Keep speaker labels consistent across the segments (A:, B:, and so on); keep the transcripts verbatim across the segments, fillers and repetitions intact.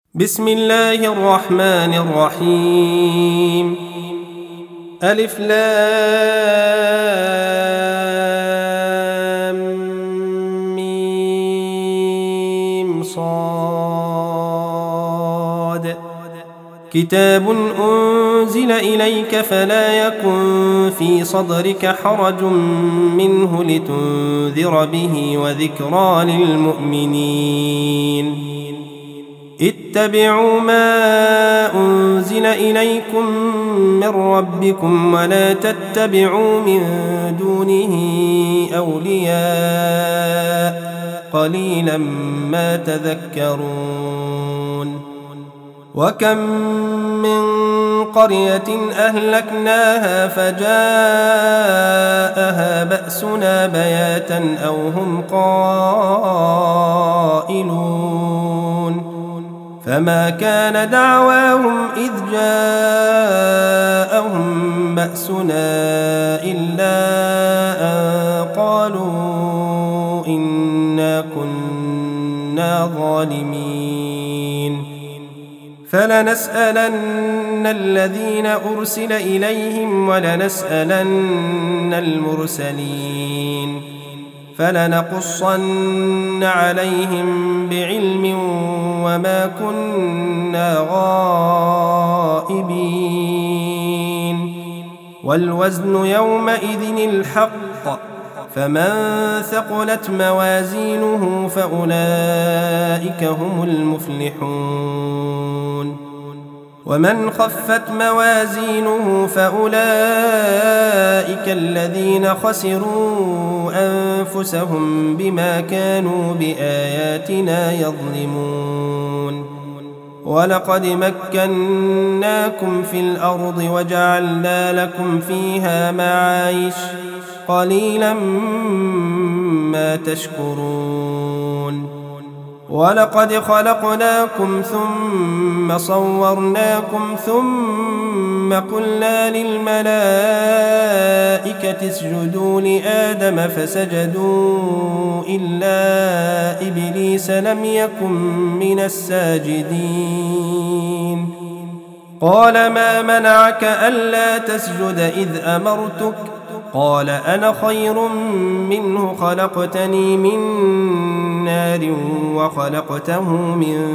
A: بسم الله الرحمن الرحيم. ألف لام ميم صاد. كتاب أنزل إليك فلا يكن في صدرك حرج منه لتنذر به وذكرى للمؤمنين. اتبعوا ما أنزل إليكم من ربكم ولا تتبعوا من دونه أولياء قليلا ما تذكرون. وكم من قرية أهلكناها فجاءها بأسنا بياتا أو هم قائلون فما كان دعواهم إذ جاءهم بأسنا إلا أن قالوا إنا كنا ظالمين. فلنسألن الذين أرسل إليهم ولنسألن المرسلين فلنقصن عليهم بعلم وما كنا غائبين. والوزن يومئذ الحق فمن ثقلت موازينه فأولئك هم المفلحون. ومن خفت موازينه فأولئك الذين خسروا أنفسهم بما كانوا بآياتنا يظلمون. ولقد مكناكم في الأرض وجعلنا لكم فيها معايش قليلا ما تشكرون. ولقد خلقناكم ثم صورناكم ثم قلنا للملائكة اسجدوا لآدم فسجدوا إلا إبليس لم يكن من الساجدين. قال ما منعك ألا تسجد إذ أمرتك؟ قال أنا خير منه خلقتني من نار وخلقته من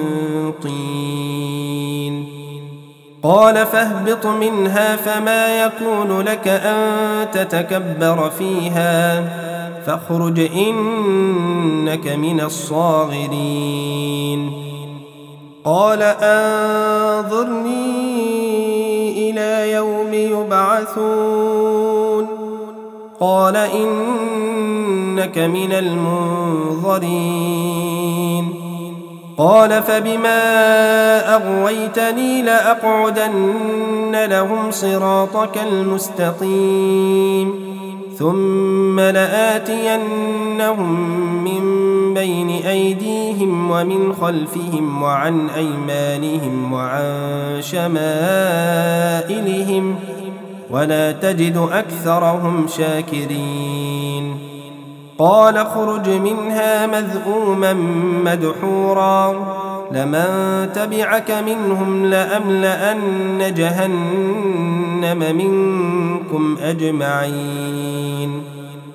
A: طين. قال فاهبط منها فما يكون لك أن تتكبر فيها فاخرج إنك من الصاغرين. قال أنظرني إلى يوم يبعثون. قال إنك من المنظرين. قال فبما أغويتني لأقعدن لهم صراطك المستقيم ثم لآتينهم من بين أيديهم ومن خلفهم وعن أيمانهم وعن شمائلهم ولا تجد أكثرهم شاكرين. قال اخرج منها مذءوما مدحورا لمن تبعك منهم لأملأن جهنم منكم أجمعين.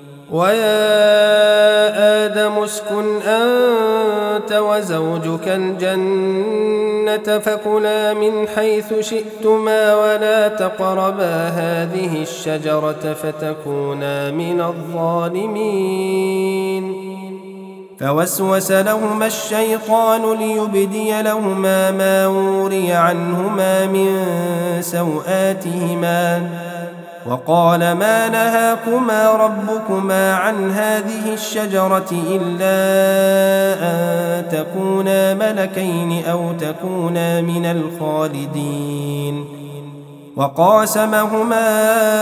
A: ويا آدم اسكن أنت وزوجك الجنة فكلا من حيث شئتما ولا تقربا هذه الشجرة فتكونا من الظالمين. فوسوس لهما الشيطان ليبدي لهما ما وري عنهما من سوآتهما وقال ما نهاكما ربكما عن هذه الشجرة إلا أن تكونا ملكين أو تكونا من الخالدين. وقاسمهما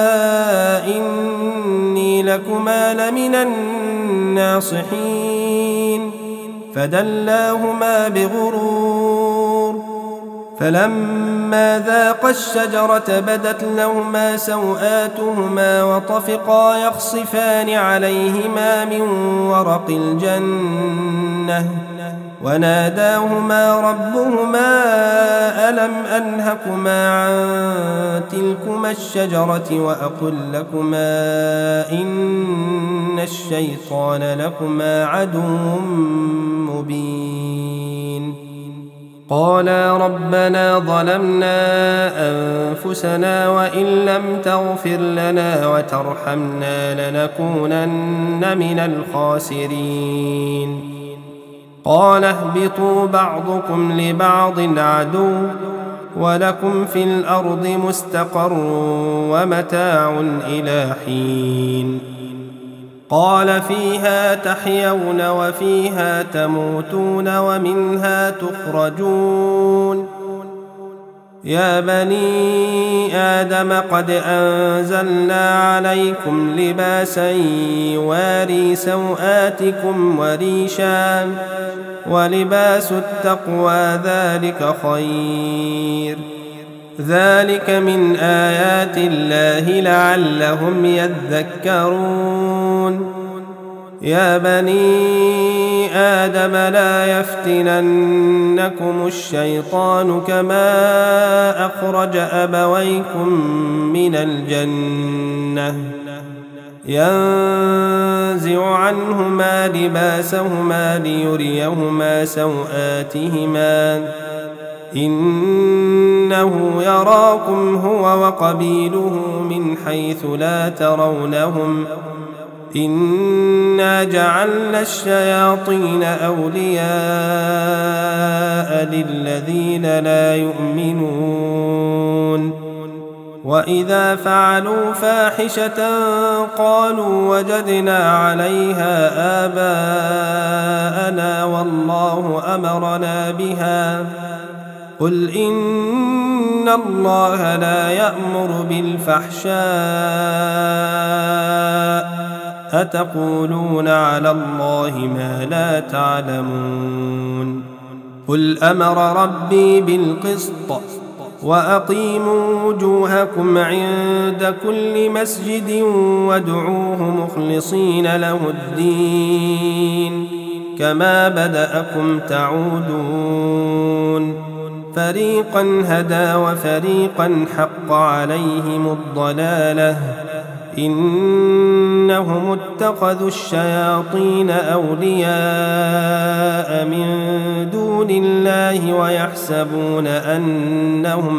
A: إني لكما لمن الناصحين فدلاهما بغرور فلما ذاقا الشجرة بدت لهما سوآتهما وطفقا يخصفان عليهما من ورق الجنة وناداهما ربهما ألم أنهكما عن تلكما الشجرة وأقل لكما إن الشيطان لكما عدو مبين قالا ربنا ظلمنا أنفسنا وإن لم تغفر لنا وترحمنا لنكونن من الخاسرين قال اهبطوا بعضكم لبعض عدو ولكم في الأرض مستقر ومتاع إلى حين قال فيها تحيون وفيها تموتون ومنها تخرجون يا بني آدم قد أنزلنا عليكم لباسا يواري سوآتكم وريشا ولباس التقوى ذلك خير ذلك من آيات الله لعلهم يذكرون يا بني آدم لا يفتننكم الشيطان كما أخرج أبويكم من الجنة ينزع عنهما لباسهما ليريهما سوآتهما إنه يراكم هو وقبيله من حيث لا ترونهم إنا جعلنا الشياطين أولياء للذين لا يؤمنون وإذا فعلوا فاحشة قالوا وجدنا عليها آباءنا والله أمرنا بها قل إن الله لا يأمر بالفحشاء أتقولون على الله ما لا تعلمون قل أمر ربي بالقسط وأقيموا وجوهكم عند كل مسجد وادعوه مخلصين له الدين كما بدأكم تعودون فريقا هدى وفريقا حق عليهم الضلالة إنهم اتخذوا الشياطين أولياء من دون الله ويحسبون أنهم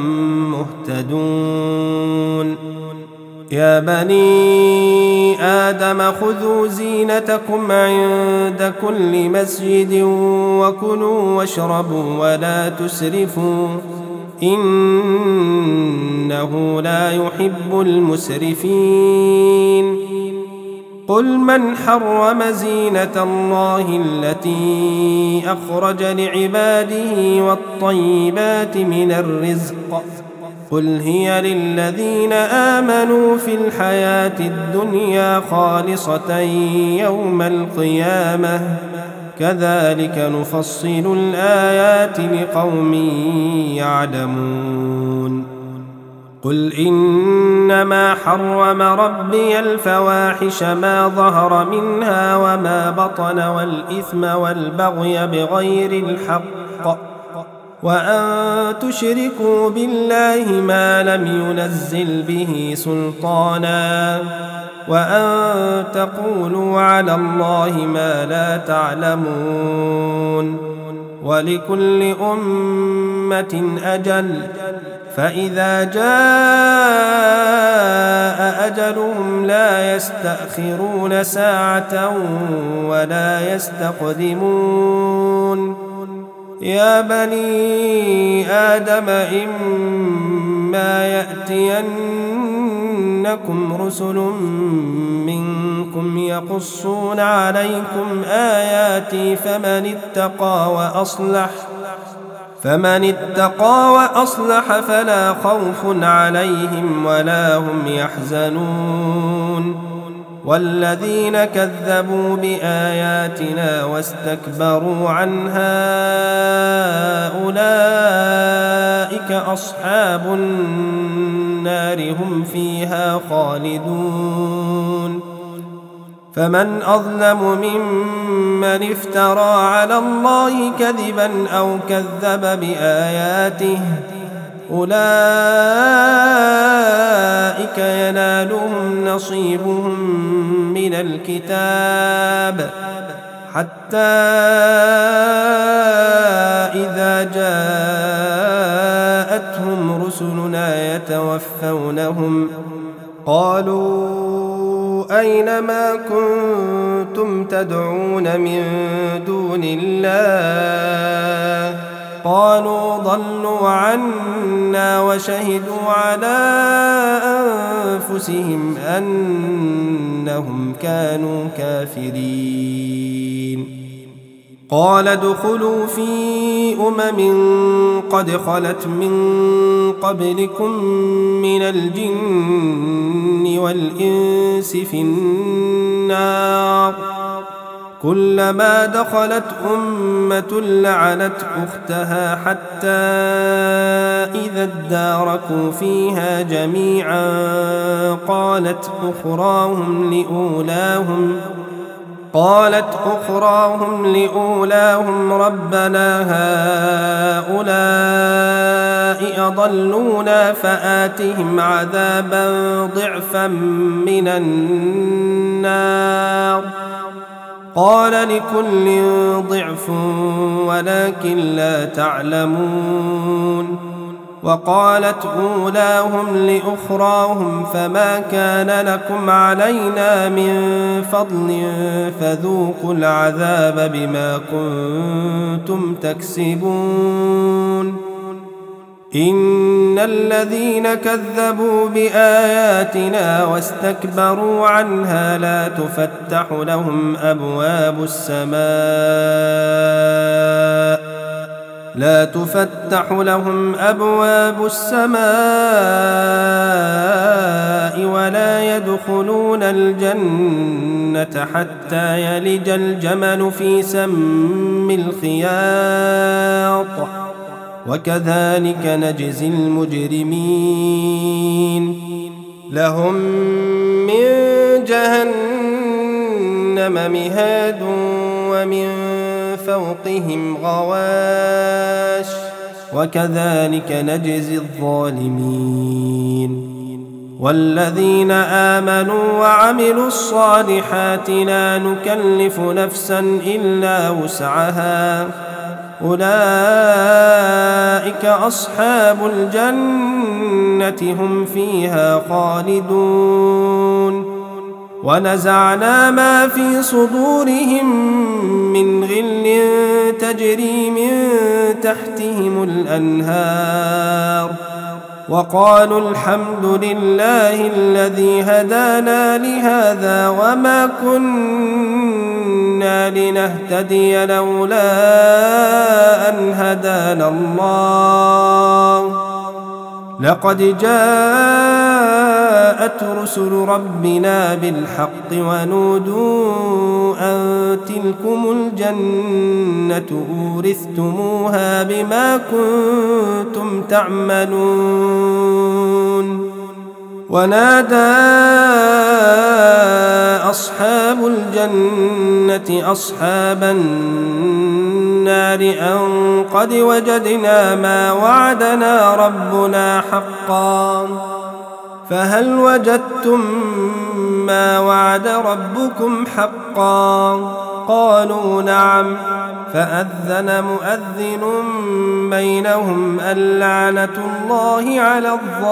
A: مهتدون يا بني آدم خذوا زينتكم عند كل مسجد وكلوا واشربوا ولا تسرفوا إنه لا يحب المسرفين قل من حرم زينة الله التي أخرج لعباده والطيبات من الرزق قل هي للذين آمنوا في الحياة الدنيا خالصة يوم القيامة كذلك نفصل الآيات لقوم يعلمون قل إنما حرم ربي الفواحش ما ظهر منها وما بطن والإثم والبغي بغير الحق وأن تشركوا بالله ما لم ينزل به سلطانا وأن تقولوا على الله ما لا تعلمون ولكل أمة أجل فإذا جاء أجلهم لا يستأخرون ساعة ولا يستقدمون يا بني آدم إما يأتينكم رسل منكم يقصون عليكم آياتي فمن اتقى وأصلح فمن اتقى وأصلح فلا خوف عليهم ولا هم يحزنون والذين كذبوا بآياتنا واستكبروا عنها أولئك أصحاب النار هم فيها خالدون فمن أظلم ممن افترى على الله كذبا أو كذب بآياته أولئك ينالهم نصيبهم من الكتاب حتى إذا جاءتهم رسلنا يتوفونهم قالوا أين ما كنتم تدعون من دون الله قالوا ضلوا عنا وشهدوا على أنفسهم أنهم كانوا كافرين قال ادخلوا في أمم قد خلت من قبلكم من الجن والإنس في النار كلما دخلت أمة لعنت أختها حتى إذا اداركوا فيها جميعا قالت أخراهم لأولاهم قالت أخراهم لأولاهم ربنا هؤلاء أضلونا فآتهم عذابا ضعفا من النار قال لكل ضعف ولكن لا تعلمون وقالت أولاهم لأخراهم فما كان لكم علينا من فضل فذوقوا العذاب بما كنتم تكسبون إن الذين كذبوا بآياتنا واستكبروا عنها لا تفتح لهم أبواب السماء لا تفتح لهم أبواب السماء ولا يدخلون الجنة حتى يلج الجمل في سم الخياط وكذلك نجزي المجرمين لهم من جهنم مهاد ومن فوقهم غواش وكذلك نجزي الظالمين والذين آمنوا وعملوا الصالحات لا نكلف نفسا إلا وسعها أولئك أصحاب الجنة هم فيها خالدون ونزعنا ما في صدورهم من غل تجري من تحتهم الأنهار وقالوا الحمد لله الذي هدانا لهذا وما كنا لنهتدي لولا أن هدانا الله لقد جاءت رسل ربنا بالحق ونودوا أن تلكم الجنة أورثتموها بما كنتم تعملون ونادى أصحاب الجنة أصحاب النار أن قد وجدنا ما وعدنا ربنا حقا فهل وجدتم ما وعد ربكم حقا قالوا نعم فأذن مؤذن بينهم اللعنة الله على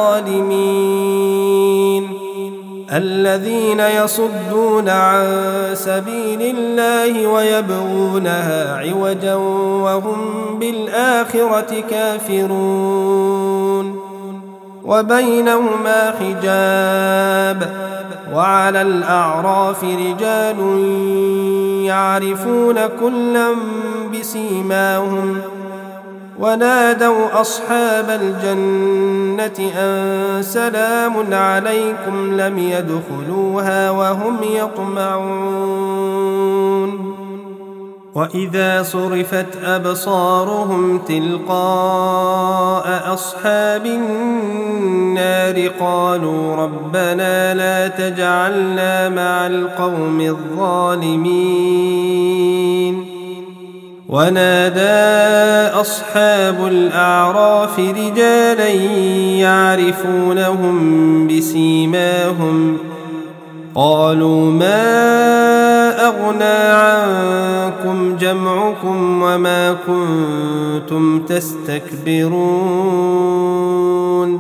A: الظالمين الذين يصدون عن سبيل الله ويبغونها عوجا وهم بالآخرة كافرون وبينهما حجاب وعلى الأعراف رجال يعرفون كلا بسيماهم ونادوا أصحاب الجنة أن سلام عليكم لم يدخلوها وهم يطمعون وإذا صرفت أبصارهم تلقاء أصحاب النار قالوا ربنا لا تجعلنا مع القوم الظالمين ونادى أصحاب الأعراف رجالا يعرفونهم بسيماهم قالوا ما أغنى عنكم جمعكم وما كنتم تستكبرون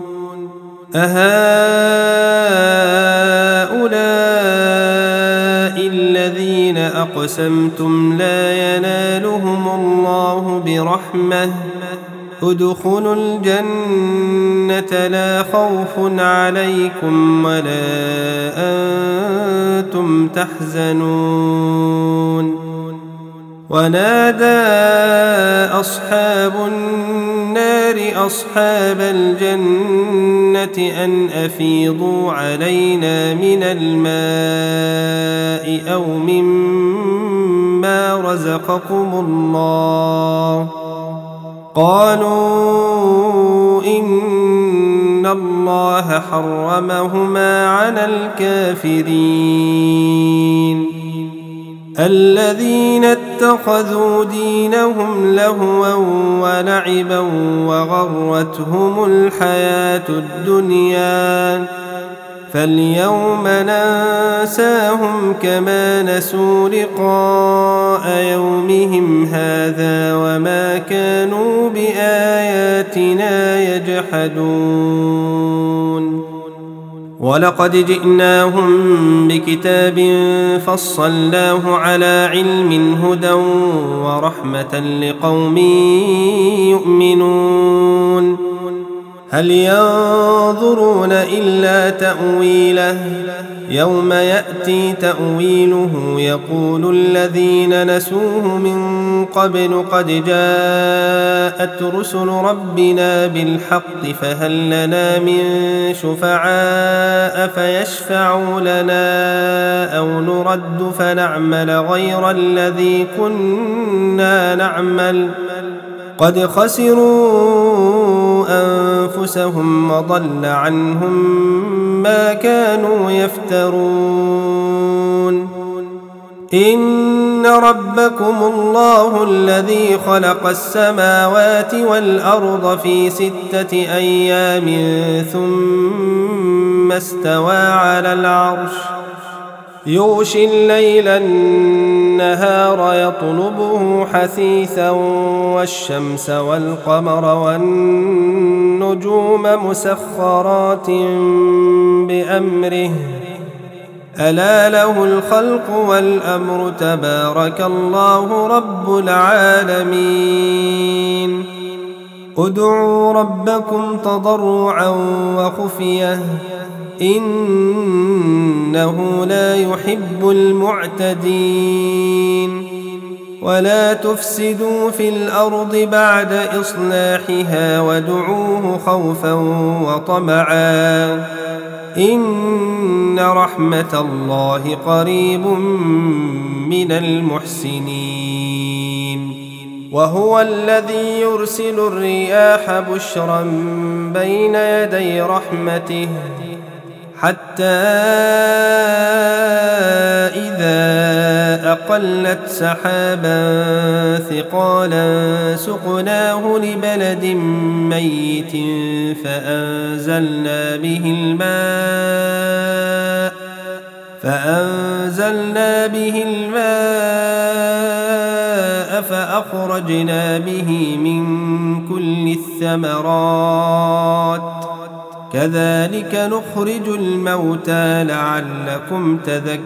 A: أهؤلاء الذين أقسمتم لا ينالهم الله برحمة ادخلوا الجنة لا خوف عليكم ولا أنتم تحزنون ونادى أصحاب النار أصحاب الجنة أن أفيضوا علينا من الماء أو مما رزقكم الله قالوا إن الله حرمهما على الكافرين الذين اتخذوا دينهم لهوا ولعبا وغرتهم الحياة الدنيا فاليوم ننساهم كما نسوا لقاء يومهم هذا وما كانوا بآياتنا يجحدون ولقد جئناهم بكتاب فصلناه على علم هدى ورحمة لقوم يؤمنون هل ينظرون إلا تأويله يوم يأتي تأويله يقول الذين نسوه من قبل قد جاءت رسل ربنا بالحق فهل لنا من شفعاء فيشفعوا لنا أو نرد فنعمل غير الذي كنا نعمل قد خسروا أنفسهم وضل عنهم ما كانوا يفترون إن ربكم الله الذي خلق السماوات والأرض في ستة أيام ثم استوى على العرش يغشي الليل النهار يطلبه حثيثا والشمس والقمر والنجوم مسخرات بأمره ألا له الخلق والأمر تبارك الله رب العالمين ادعوا ربكم تضرعا وخفية إنه لا يحب المعتدين ولا تفسدوا في الأرض بعد إصلاحها وادعوه خوفا وطمعا إن رحمة الله قريب من المحسنين وهو الذي يرسل الرياح بشرا بين يدي رحمته حتى إذا أقلت سحابا ثقالا سقناه لبلد ميت فأنزلنا به الماء فأنزلنا به الماء فأخرجنا به من كل الثمرات كذلك نخرج الموتى لعلكم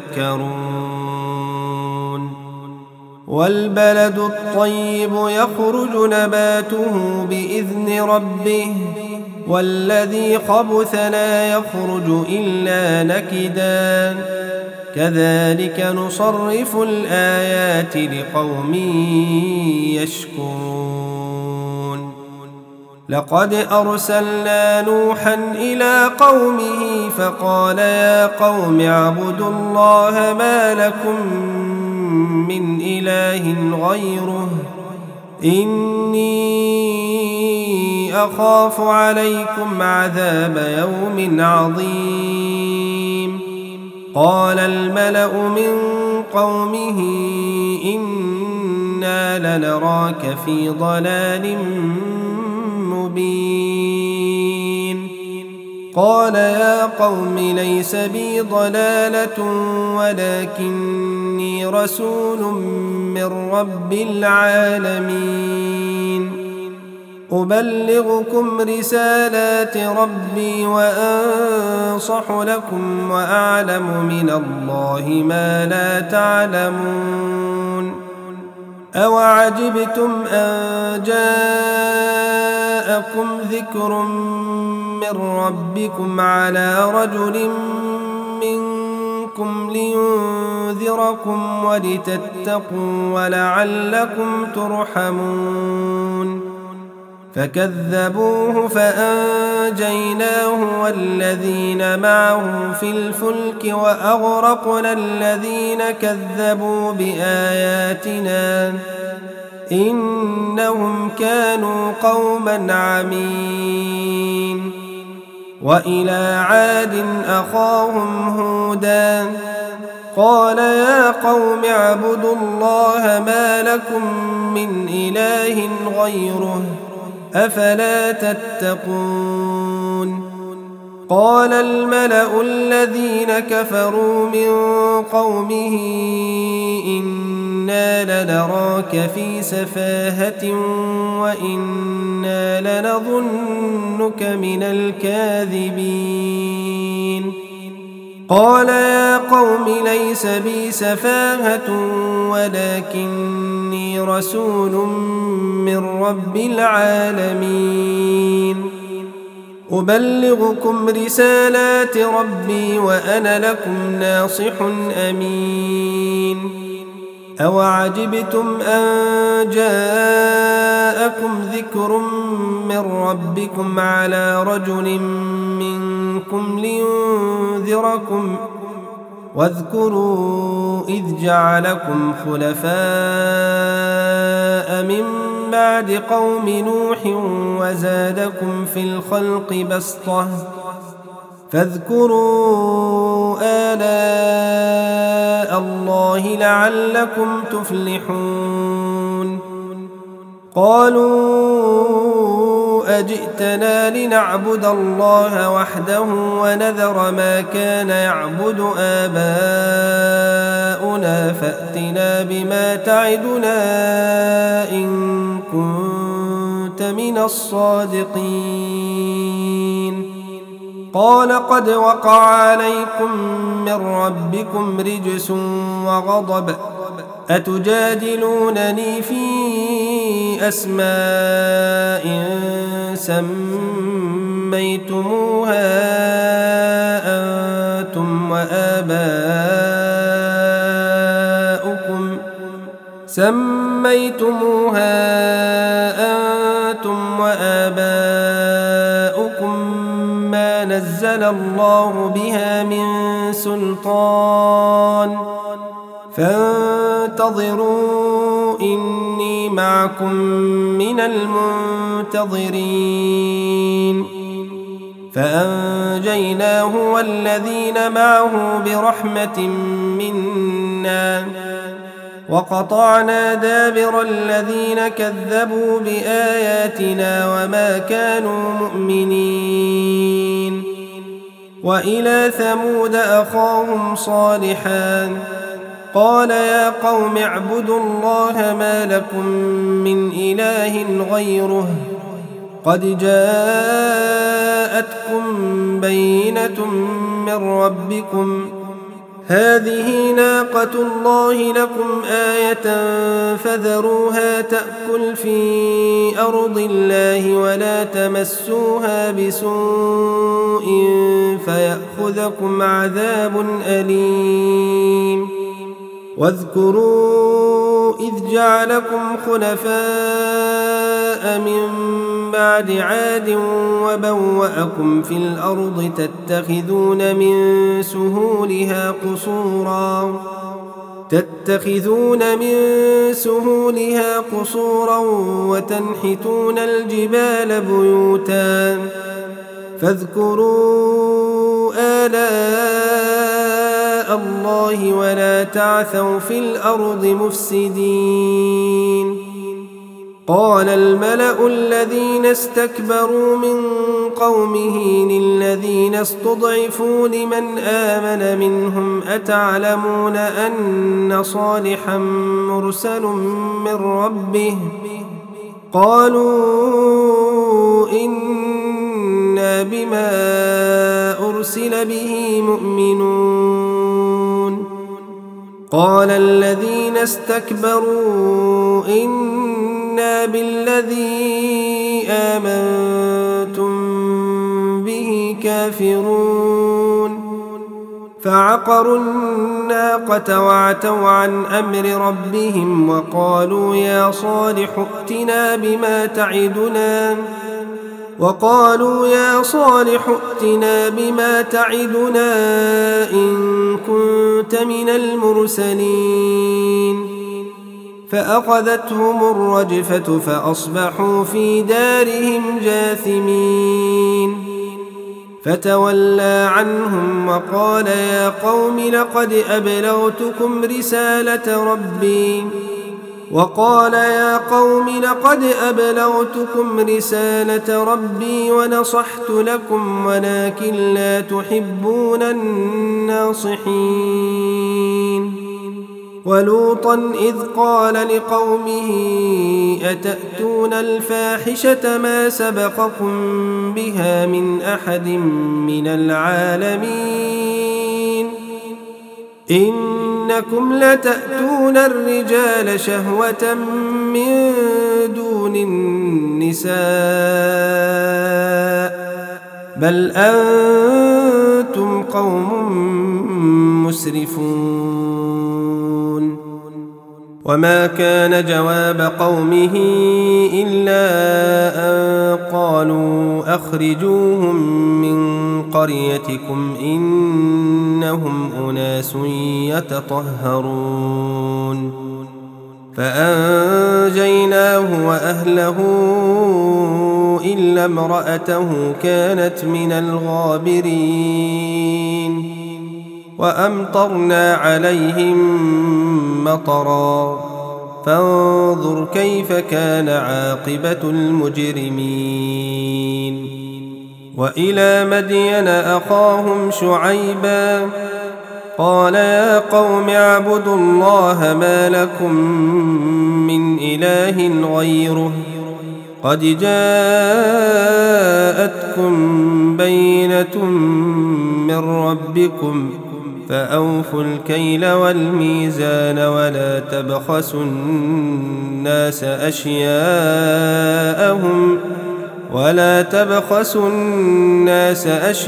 A: تذكرون والبلد الطيب يخرج نباته بإذن ربه والذي خبث لا يخرج إلا نكدا كذلك نصرف الآيات لقوم يشكرون لقد أرسلنا نوحا إلى قومه فقال يا قوم اعبدوا الله ما لكم من إله غيره إني أخاف عليكم عذاب يوم عظيم. قال الملأ من قومه إنا لنراك في ضلال مبين. قال يا قوم ليس بي ضلالة ولكني رسول من رب العالمين أبلغكم رسالات ربي وأنصح لكم وأعلم من الله ما لا تعلمون. أوعجبتم أن جاءكم ذكر من ربكم على رجل منكم لينذركم ولتتقوا ولعلكم ترحمون. فكذبوه فأنجيناه والذين معه في الفلك وأغرقنا الذين كذبوا بآياتنا إنهم كانوا قوما عمين. وإلى عاد أخاهم هودا قال يا قوم اعبدوا الله ما لكم من إله غيره أفلا تتقون. قال الملأ الذين كفروا من قومه إنا لنراك في سفاهة وإنا لنظنك من الكاذبين. قال يا قوم ليس بي سفاهة ولكني رسول من رب العالمين أبلغكم رسالات ربي وأنا لكم ناصح أمين. أوعجبتم أن جاءكم ذكر من ربكم على رجل منكم لينذركم واذكروا إذ جعلكم خلفاء من بعد قوم نوح وزادكم في الخلق بسطة فاذكروا آلاء الله لعلكم تفلحون. قالوا أجئتنا لنعبد الله وحده ونذر ما كان يعبد آباؤنا فأتنا بما تعدنا إن كنت من الصادقين. قال قد وقع عليكم من ربكم رجس وغضب أتجادلونني في أسماء سميتموها أنتم وآباؤكم سميتموها أنتم وآباؤكم ما نزل الله بها من سلطان فانتظروا إني معكم من المنتظرين. فأنجيناه والذين معه برحمة منا وقطعنا دابر الذين كذبوا بآياتنا وما كانوا مؤمنين. وإلى ثمود أخاهم صالحا قال يا قوم اعبدوا الله ما لكم من إله غيره قد جاءتكم بينة من ربكم هذه ناقة الله لكم آية فذروها تأكل في أرض الله ولا تمسوها بسوء فيأخذكم عذاب أليم. واذكروا إذ جعلكم خلفاء من بعد عاد وبوأكم في الأرض تتخذون من سهولها قصورا تتخذون من سهولها قصورا وتنحتون الجبال بيوتا فاذكروا آلاء الله ولا تعثوا في الأرض مفسدين. قال الملأ الذين استكبروا من قومه للذين استضعفوا لمن آمن منهم أتعلمون أن صالحا مرسل من ربه؟ قالوا إنا بما أرسل به مؤمنون. قال الذين استكبروا إنا بالذي آمنتم به كافرون. فعقروا الناقة وعتوا عن أمر ربهم وقالوا يا صالح ائتنا بما تعدنا وقالوا يا صالح ائتنا بما تعدنا إن كنت من المرسلين. فأخذتهم الرجفة فأصبحوا في دارهم جاثمين. فتولى عنهم وقال يا قوم لقد أبلغتكم رسالة ربي وقال يا قوم لقد أبلغتكم رسالة ربي ونصحت لكم ولكن لا تحبون الناصحين. ولوطا إذ قال لقومه أتأتون الفاحشة ما سبقكم بها من أحد من العالمين إنكم لتأتون الرجال شهوة من دون النساء بل أنتم قوم مسرفون. وما كان جواب قومه إلا أن قالوا أخرجوهم من قريتكم إنهم أناس يتطهرون. فأنجيناه وأهله إلا امرأته كانت من الغابرين. وأمطرنا عليهم مطرا فانظر كيف كان عاقبة المجرمين. وإلى مدين أخاهم شعيبا قال يا قوم اعبدوا الله ما لكم من إله غيره قد جاءتكم بينة من ربكم فأوفوا الكيل والميزان ولا تبخسوا الناس أشياءهم ولا تبخسوا الناس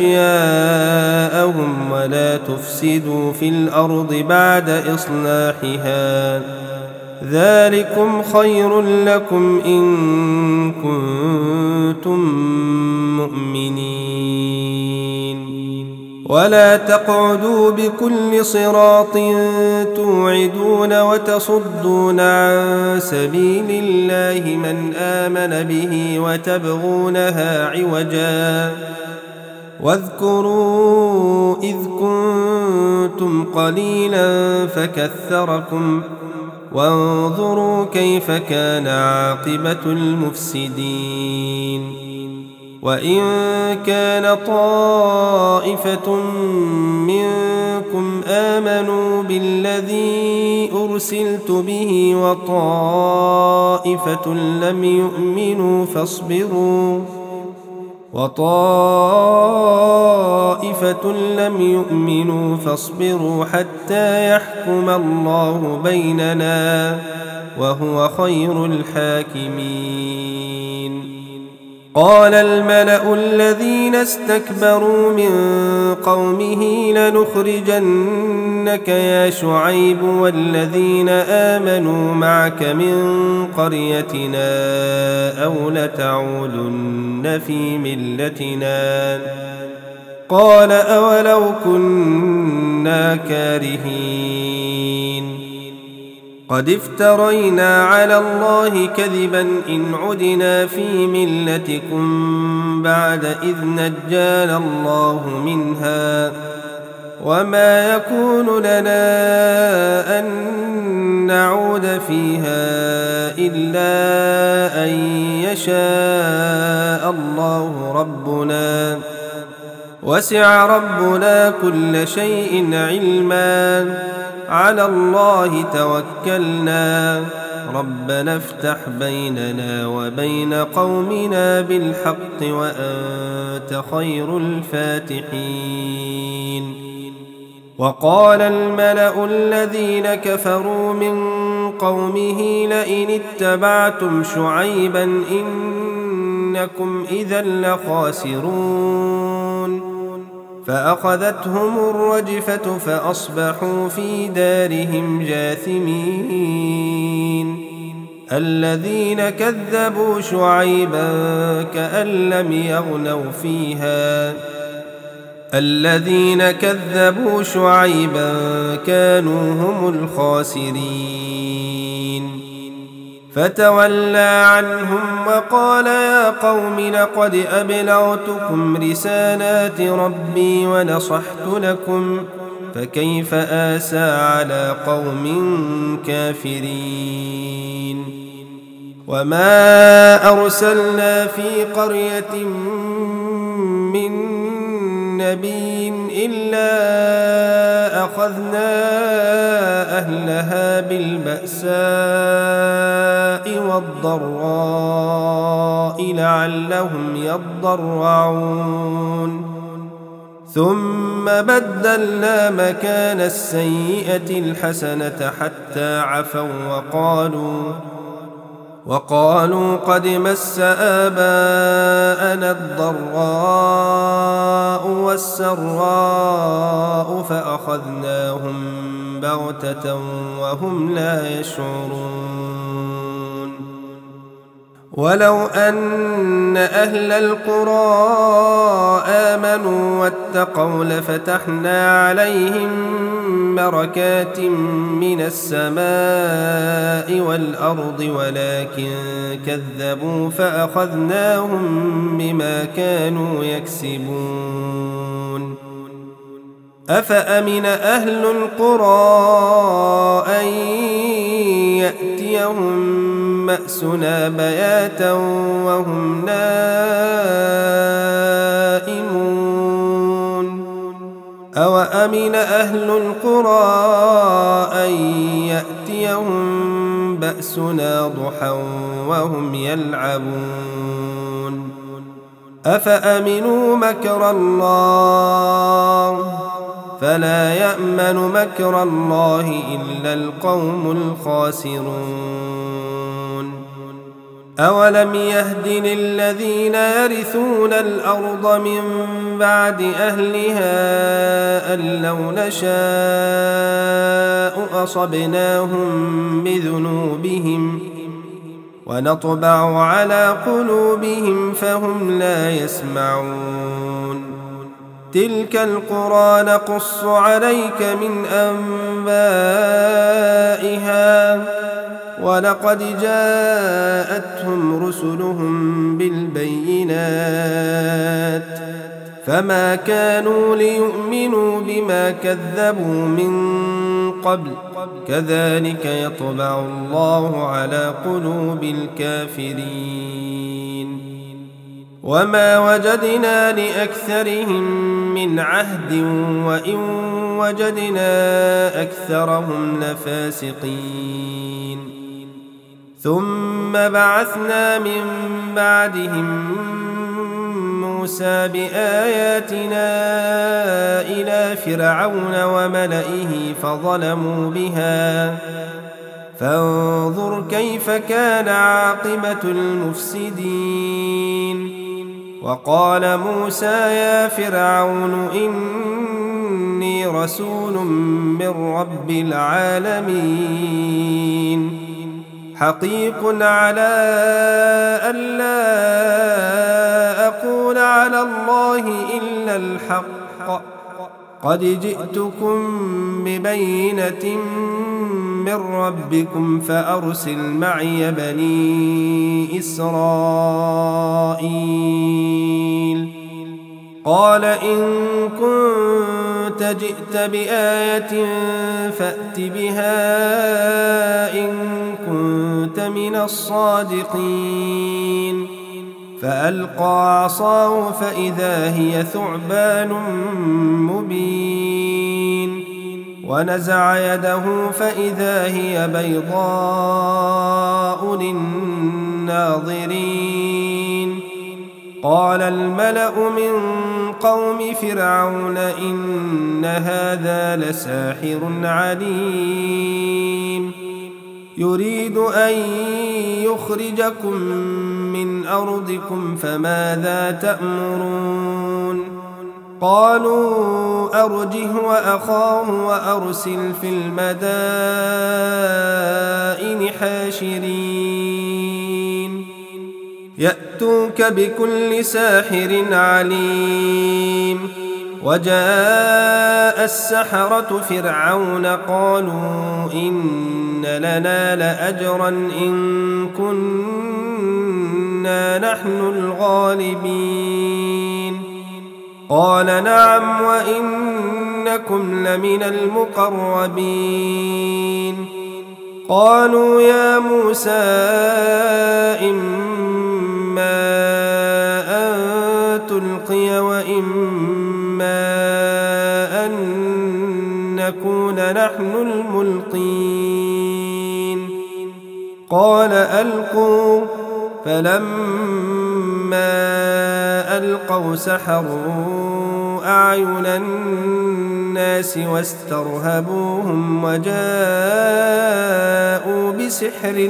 A: أشياءهم ولا تفسدوا في الأرض بعد إصلاحها ذلكم خير لكم إن كنتم مؤمنين. ولا تقعدوا بكل صراط توعدون وتصدون عن سبيل الله من آمن به وتبغونها عوجا واذكروا إذ كنتم قليلا فكثركم وانظروا كيف كان عاقبة المفسدين. وإن كان طائفة منكم آمنوا بالذي أرسلت به وطائفة لم يؤمنوا فاصبروا وطائفة لم يؤمنوا فاصبروا حتى يحكم الله بيننا وهو خير الحاكمين. قال الملأ الذين استكبروا من قومه لنخرجنك يا شعيب والذين آمنوا معك من قريتنا أو لتعودن في ملتنا قال أولو كنا كارهين. قد افترينا على الله كذبا إن عدنا في ملتكم بعد إذ نجانا الله منها وما يكون لنا أن نعود فيها إلا أن يشاء الله ربنا وسع ربنا كل شيء علما على الله توكلنا ربنا افتح بيننا وبين قومنا بالحق وأنت خير الفاتحين. وقال الملأ الذين كفروا من قومه لئن اتبعتم شعيبا إنكم إذا لخاسرون فأخذتهم الرجفة فأصبحوا في دارهم جاثمين. الذين كذبوا شعيبا كأن لم يغنوا فيها الذين كذبوا شعيبا كانوا هم الخاسرين. فتولى عنهم وقال يا قوم لقد أبلغتكم رسالات ربي ونصحت لكم فكيف آسى على قوم كافرين. وما أرسلنا في قرية من نبي إلا أخذنا أهلها بالبأساء والضراء لعلهم يضرعون ثم بدلنا مكان السيئة الحسنة حتى عفوا وقالوا وقالوا قد مس آباءنا الضراء والسراء فأخذناهم بغتة وهم لا يشعرون. ولو أن أهل القرى آمنوا واتقوا لفتحنا عليهم بركات من السماء والأرض ولكن كذبوا فأخذناهم بما كانوا يكسبون. أفأمن أهل القرى أن يأتيهم بأسنا بياتا وهم نائمون أوأمن أهل القرى أن يأتيهم بأسنا ضحى وهم يلعبون أفأمنوا مكر الله فلا يأمن مكر الله إلا القوم الخاسرون. أولم يهد للذين يرثون الأرض من بعد أهلها أن لو نشاء أصبناهم بذنوبهم ونطبع على قلوبهم فهم لا يسمعون. تلك القرى نقص عليك من أنبائها ولقد جاءتهم رسلهم بالبينات فما كانوا ليؤمنوا بما كذبوا من قبل كذلك يطبع الله على قلوب الكافرين. وما وجدنا لأكثرهم من عهد وإن وجدنا أكثرهم لفاسقين. ثم بعثنا من بعدهم موسى بآياتنا إلى فرعون وملئه فظلموا بها فانظر كيف كان عاقبة المفسدين. وقال موسى يا فرعون إني رسول من رب العالمين حقيق على ألا أقول على الله إلا الحق قد جئتكم ببينة من ربكم فأرسل معي بني إسرائيل. قال إن كنت جئت بآية فأت بها إن كنت من الصادقين. فألقى عصاه فإذا هي ثعبان مبين، ونزع يده فإذا هي بيضاء للناظرين. قال الملأ من قوم فرعون إن هذا لساحر عليم، يريد أن يخرجكم من أرضكم فماذا تأمرون؟ قالوا أرجه وأخاه وأرسل في المدائن حاشرين يأتوك بكل ساحر عليم. وجاء السحرة فرعون قالوا إن لنا لأجرا إن كنا نحن الغالبين. قال نعم وإنكم لمن المقربين. قالوا يا موسى إما أن تلقي وإما أن نكون نحن الملقين. قال ألقوا. فلما ألقوا سحروا أعين الناس واسترهبوهم وجاءوا بسحر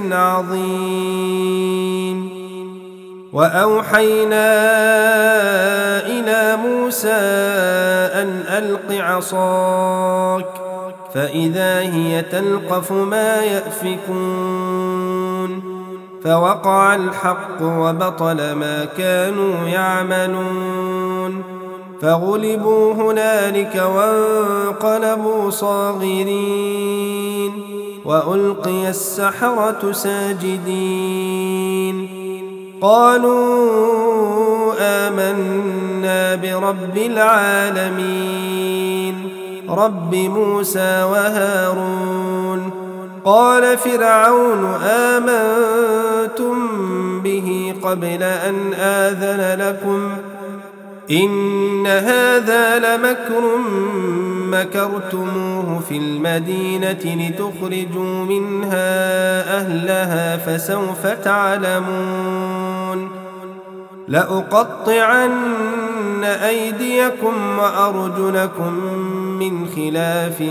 A: عظيم. وأوحينا إلى موسى أن ألق عصاك فإذا هي تلقف ما يأفكون. فوقع الحق وبطل ما كانوا يعملون. فغلبوا هنالك وانقلبوا صاغرين وألقي السحرة ساجدين. قالوا آمنا برب العالمين رب موسى وهارون. قال فرعون آمنتم به قبل أن آذن لكم إن هذا لمكر مكرتموه في المدينة لتخرجوا منها أهلها فسوف تعلمون. لأقطعن أيديكم وأرجلكم من خلاف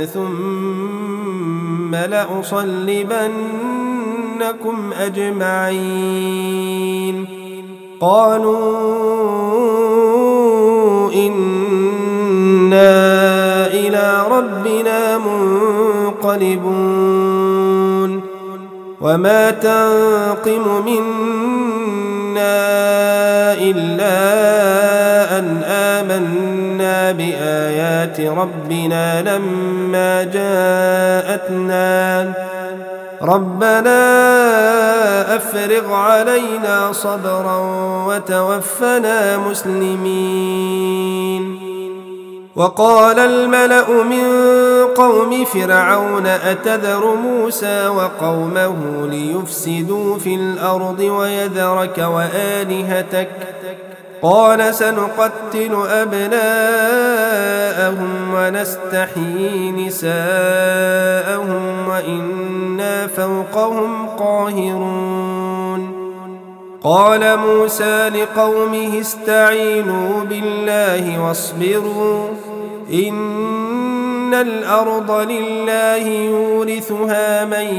A: ثم لأصلبنكم أجمعين. قالوا إنا إلى ربنا منقلبون. وما تنقم منا إلا أن آمنا بآيات ربنا لما جاءتنا ربنا أفرغ علينا صبرا وتوفنا مسلمين. وقال الملأ من قوم فرعون أتذر موسى وقومه ليفسدوا في الأرض ويذرك وآلهتك قال سنقتل أبناءهم ونستحيي نساءهم وإنا فوقهم قاهرون. قال موسى لقومه استعينوا بالله واصبروا إن الأرض لله يورثها من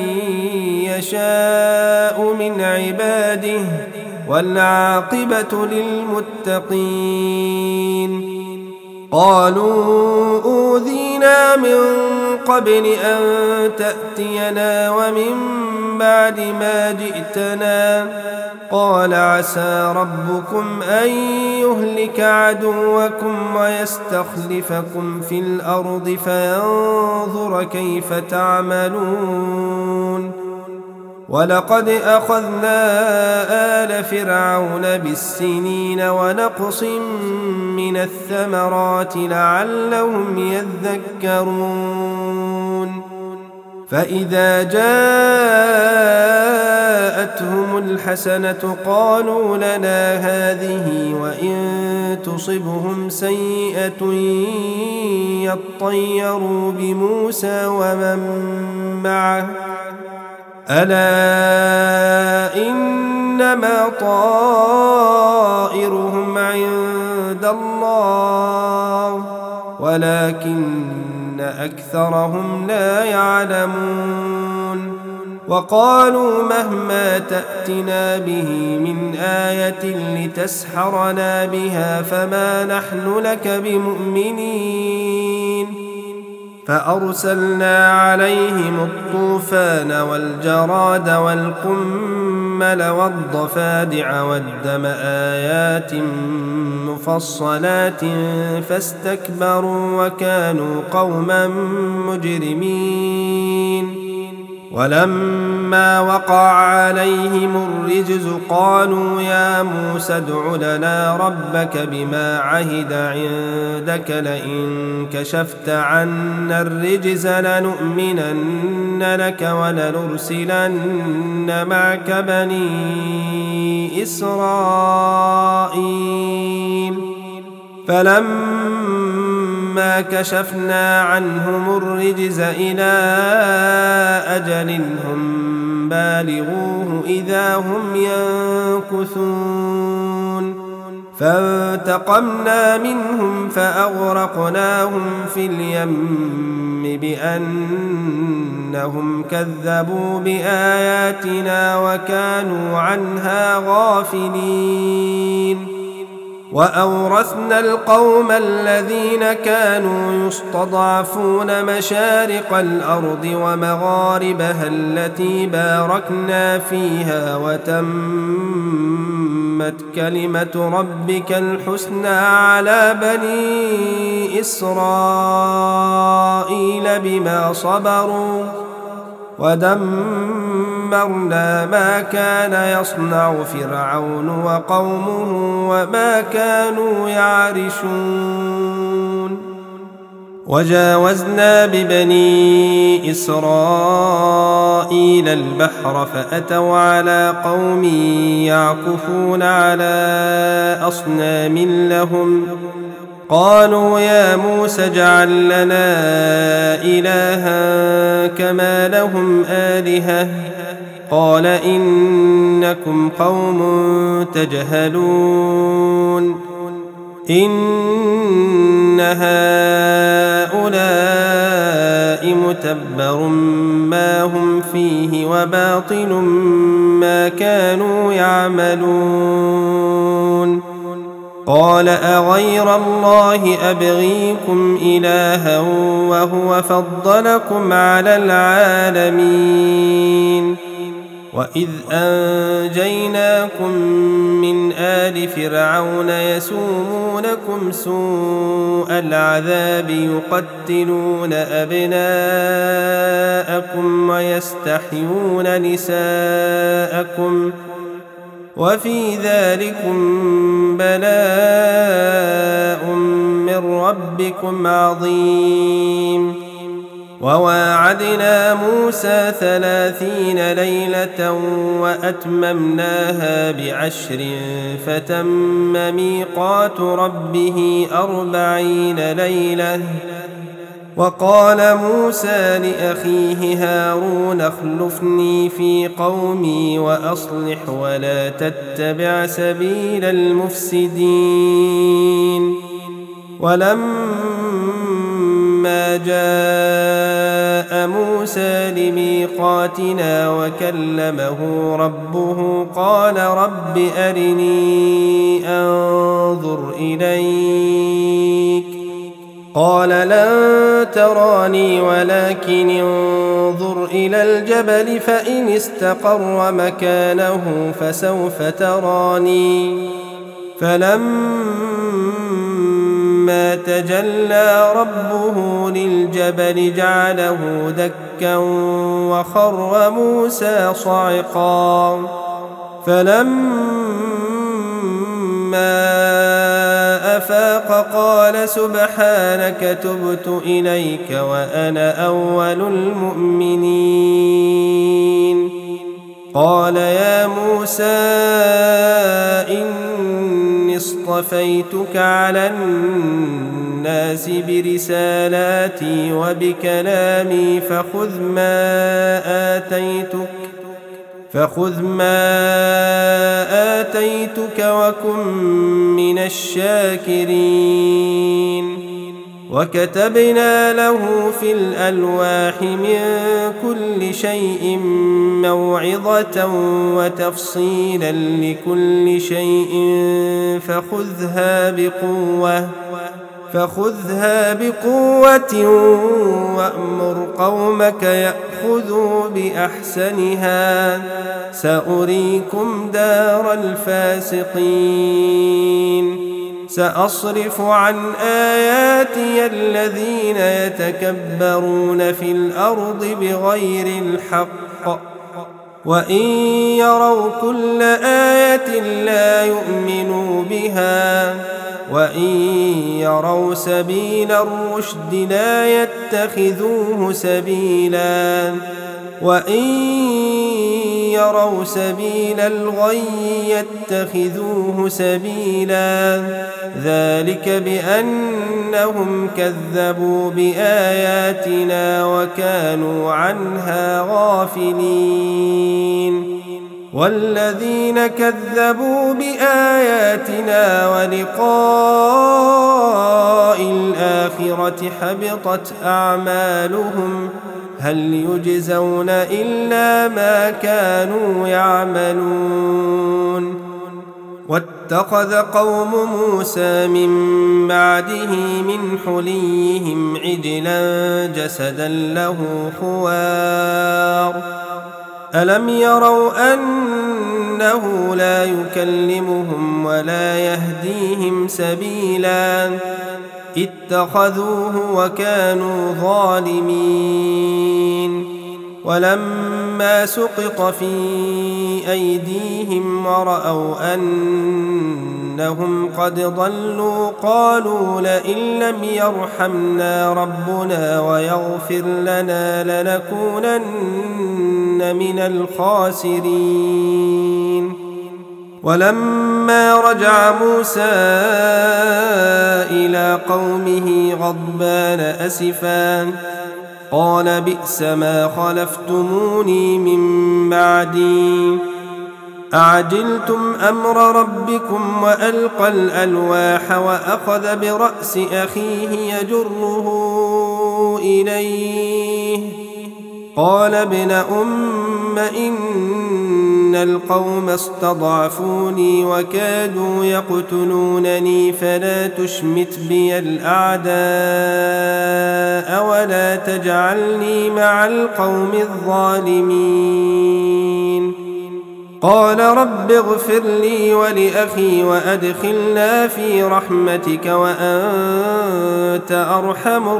A: يشاء من عباده والعاقبة للمتقين. قالوا أوذينا من قبل أن تأتينا ومن بعد ما جئتنا قال عسى ربكم أن يهلك عدوكم ويستخلفكم في الأرض فينظر كيف تعملون ولقد أخذنا آل فرعون بالسنين ونقص من الثمرات لعلهم يذكرون فإذا جاءتهم الحسنة قالوا لنا هذه وإن تصبهم سيئة يطيروا بموسى ومن معه ألا إنما طائرهم عند الله ولكن أكثرهم لا يعلمون وقالوا مهما تأتنا به من آية لتسحرنا بها فما نحن لك بمؤمنين فأرسلنا عليهم الطوفان والجراد والقمل والضفادع والدم آيات مفصلات فاستكبروا وكانوا قوما مجرمين ولما وقع عليهم الرجز قالوا يا موسى ادع لنا ربك بما عهد عندك لئن كشفت عنا الرجز لنؤمنن لك ولنرسلن معك بني إسرائيل فلما كشفنا عنهم الرجز إلى أجل هم بالغوه إذا هم ينكثون فانتقمنا منهم فأغرقناهم في اليم بأنهم كذبوا بآياتنا وكانوا عنها غافلين وأورثنا القوم الذين كانوا يستضعفون مشارق الأرض ومغاربها التي باركنا فيها وتمت كلمة ربك الحسنى على بني إسرائيل بما صبروا ودمرنا ما كان يصنع فرعون وقومه وما كانوا يعرشون وجاوزنا ببني إسرائيل البحر فأتوا على قوم يعكفون على أصنام لهم قالوا يا موسى اجعل لنا إلها كما لهم آلهة قال إنكم قوم تجهلون إن هؤلاء متبر ما هم فيه وباطل ما كانوا يعملون قال أغير الله أبغيكم إلها وهو فضلكم على العالمين وإذ أنجيناكم من آل فرعون يسومونكم سوء العذاب يقتلون أبناءكم ويستحيون نساءكم وفي ذلكم بلاء من ربكم عظيم وواعدنا موسى ثلاثين ليلة وأتممناها بعشر فتم ميقات ربه أربعين ليلة وقال موسى لأخيه هارون اخلفني في قومي وأصلح ولا تتبع سبيل المفسدين ولما جاء موسى لميقاتنا وكلمه ربه قال رب أرني أنظر إليك قال لن تراني ولكن انظر إلى الجبل فإن استقر مكانه فسوف تراني فلما تجلى ربه للجبل جعله دكا وخر موسى صعقا فلما أفاق قال سبحانك تبت إليك وأنا أول المؤمنين قال يا موسى إني اصطفيتك على الناس برسالاتي وبكلامي فخذ ما آتيتك فخذ ما آتيتك وكن من الشاكرين وكتبنا له في الألواح من كل شيء موعظة وتفصيلا لكل شيء فخذها بقوة فخذها بقوة وأمر قومك يأخذوا بأحسنها سأريكم دار الفاسقين سأصرف عن آياتي الذين يتكبرون في الأرض بغير الحق وإن يروا كل آية لا يؤمنوا بها وإن يروا سبيل الرشد لا يتخذوه سبيلا وإن يروا سبيل الغي يتخذوه سبيلا ذلك بأنهم كذبوا بآياتنا وكانوا عنها غافلين والذين كذبوا بآياتنا ولقاء الآخرة حبطت أعمالهم هل يجزون إلا ما كانوا يعملون واتخذ قوم موسى من بعده من حليهم عجلا جسدا له خوار ألم يروا أنه لا يكلمهم ولا يهديهم سبيلا اتخذوه وكانوا ظالمين ولما سقط في أيديهم ورأوا أنهم قد ضلوا قالوا لئن لم يرحمنا ربنا ويغفر لنا لنكونن من الخاسرين ولما رجع موسى إلى قومه غضبان أسفا قال بئس ما خلفتموني من بعدي أعجلتم أمر ربكم وألقى الألواح وأخذ برأس أخيه يجره إليه قال ابن أم إن القوم استضعفوني وكادوا يقتلونني فلا تشمت بي الأعداء ولا تجعلني مع القوم الظالمين قال رب اغفر لي ولأخي وأدخلنا في رحمتك وأنت أرحم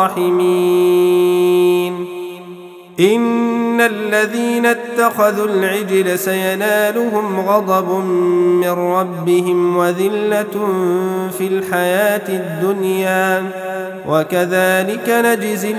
A: الراحمين إن الذين اتخذوا العجل سينالهم غضب من ربهم وذلة في الحياة الدنيا وكذلك نجزي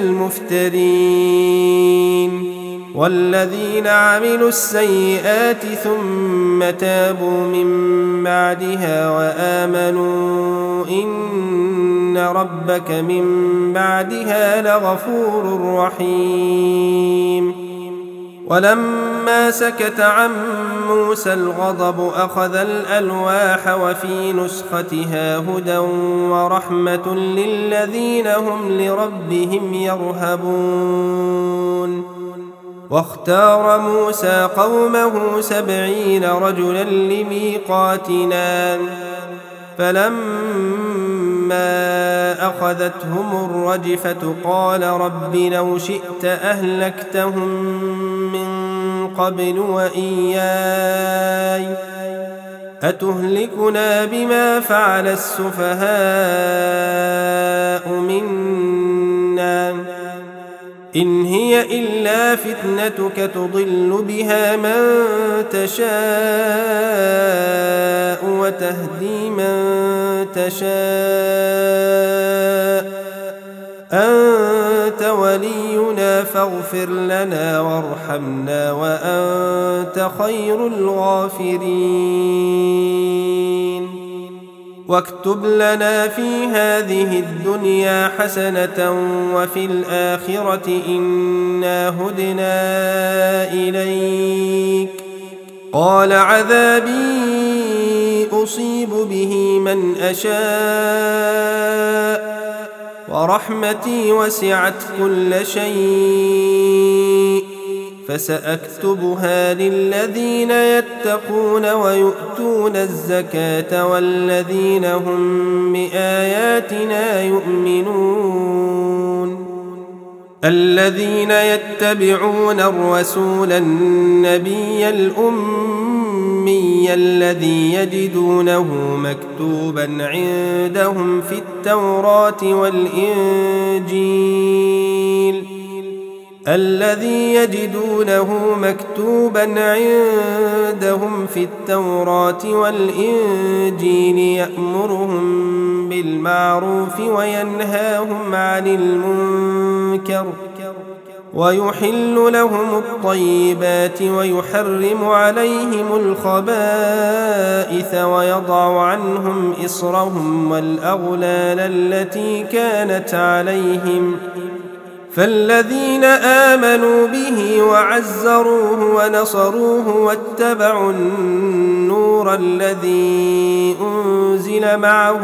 A: المفترين والذين عملوا السيئات ثم تابوا من بعدها وآمنوا إن ربك من بعدها لغفور رحيم ولما سكت عن موسى الغضب أخذ الألواح وفي نسختها هدى ورحمة للذين هم لربهم يرهبون واختار موسى قومه سبعين رجلا لميقاتنا فلما فأخذتهم الرجفة قال رب لو شئت أهلكتهم من قبل وإياي أتهلكنا بما فعل السفهاء منا إن هي إلا فتنتك تضل بها من تشاء وتهدي من تشاء أنت ولينا فاغفر لنا وارحمنا وأنت خير الغافرين واكتب لنا في هذه الدنيا حسنة وفي الآخرة إنا هدنا إليك قال عذابي أصيب به من أشاء ورحمتي وسعت كل شيء فسأكتبها للذين يتقون ويؤتون الزكاة والذين هم بآياتنا يؤمنون الذين يتبعون الرسول النبي الأمي الذي يجدونه مكتوبا عندهم في التوراة والإنجيل الذي يجدونه مكتوبا عندهم في التوراة والإنجيل يأمرهم بالمعروف وينهاهم عن المنكر ويحل لهم الطيبات ويحرم عليهم الخبائث ويضع عنهم إصرهم والأغلال التي كانت عليهم فالذين آمنوا به وعزروه ونصروه واتبعوا النور الذي أنزل معه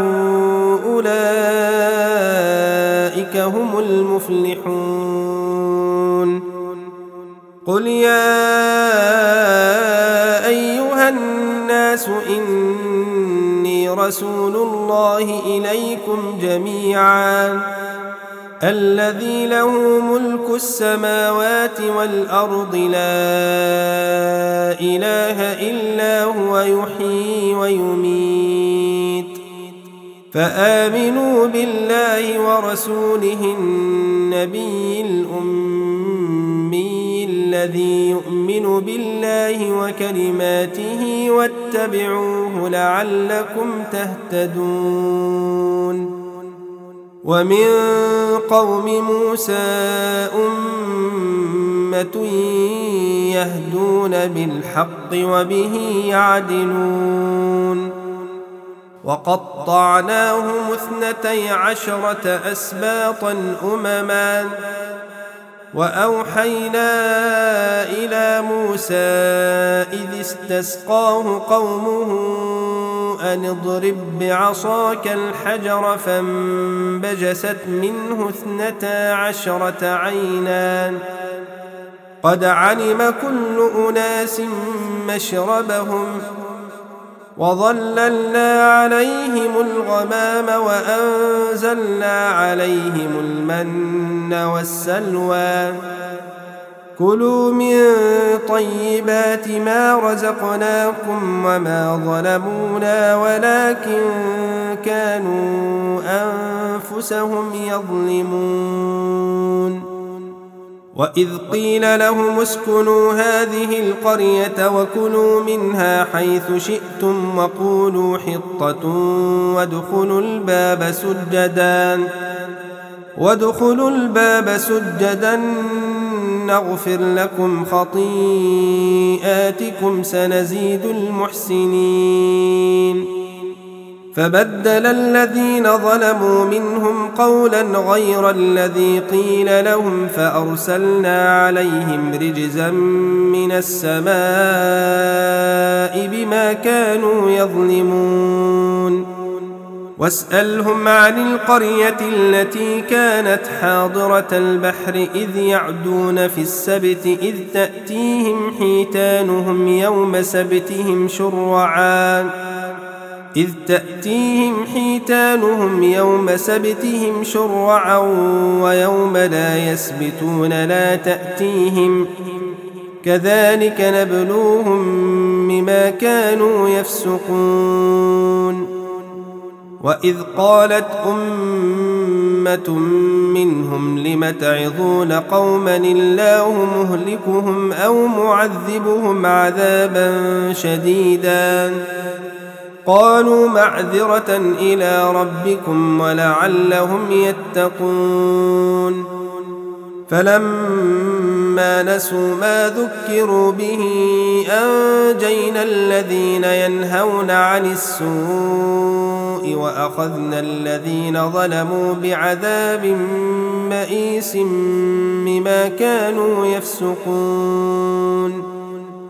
A: أولئك هم المفلحون قل يا أيها الناس إني رسول الله إليكم جميعا الذي له ملك السماوات والأرض لا إله إلا هو يحيي ويميت فآمنوا بالله ورسوله النبي الأمي الذي يؤمن بالله وكلماته واتبعوه لعلكم تهتدون ومن قوم موسى أمة يهدون بالحق وبه يعدلون وقطعناهم اثنتي عشرة أسباطا أمما وأوحينا إلى موسى إذ استسقاه قومه أن اضرب بعصاك الحجر فانبجست منه اثنتا عشرة عينا قد علم كل أناس مشربهم وظللنا عليهم الغمام وأنزلنا عليهم المن والسلوى كلوا من طيبات ما رزقناكم وما ظلمونا ولكن كانوا أنفسهم يظلمون وإذ قيل لهم اسكنوا هذه القرية وكلوا منها حيث شئتم وقولوا حطة وادخلوا الباب سجدا وادخلوا الباب سجدا نغفر لكم خطيئاتكم سنزيد المحسنين فبدل الذين ظلموا منهم قولا غير الذي قيل لهم فأرسلنا عليهم رجزا من السماء بما كانوا يظلمون واسألهم عن القرية التي كانت حاضرة البحر إذ يعدون في السبت إذ تأتيهم حيتانهم يوم سبتهم شرعا إذ تأتيهم حيتانهم يوم سبتهم شرعا ويوم لا يسبتون لا تأتيهم كذلك نبلوهم بما كانوا يفسقون وإذ قالت أمة منهم لم تعظون قوما الله مهلكهم أو معذبهم عذابا شديدا قالوا معذرة إلى ربكم ولعلهم يتقون فلما نسوا ما ذكروا به أنجينا الذين ينهون عن السوء وأخذنا الذين ظلموا بعذاب بئيس بما كانوا يفسقون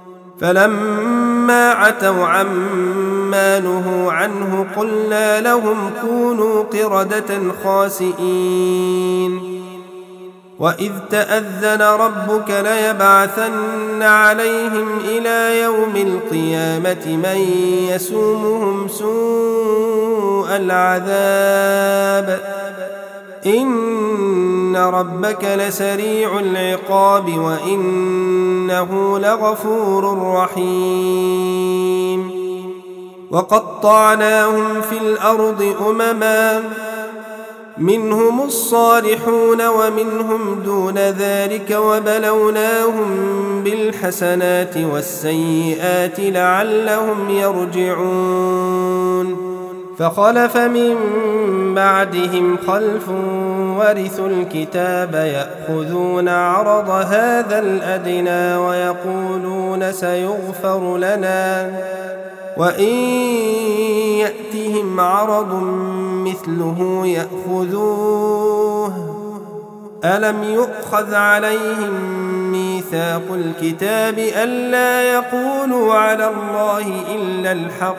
A: فلما عتوا عما نهوا عنه قلنا لهم كونوا قردة خاسئين وإذ تأذن ربك ليبعثن عليهم إلى يوم القيامة من يسومهم سوء العذاب إن ربك لسريع العقاب وإنه لغفور رحيم وقطعناهم في الأرض أمما منهم الصالحون ومنهم دون ذلك وبلوناهم بالحسنات والسيئات لعلهم يرجعون فخلف من بعدهم خلف ورثوا الكتاب يأخذون عرض هذا الأدنى ويقولون سيغفر لنا وإن يأتهم عرض مثله يأخذوه ألم يؤخذ عليهم ميثاق الكتاب ألا يقولوا على الله إلا الحق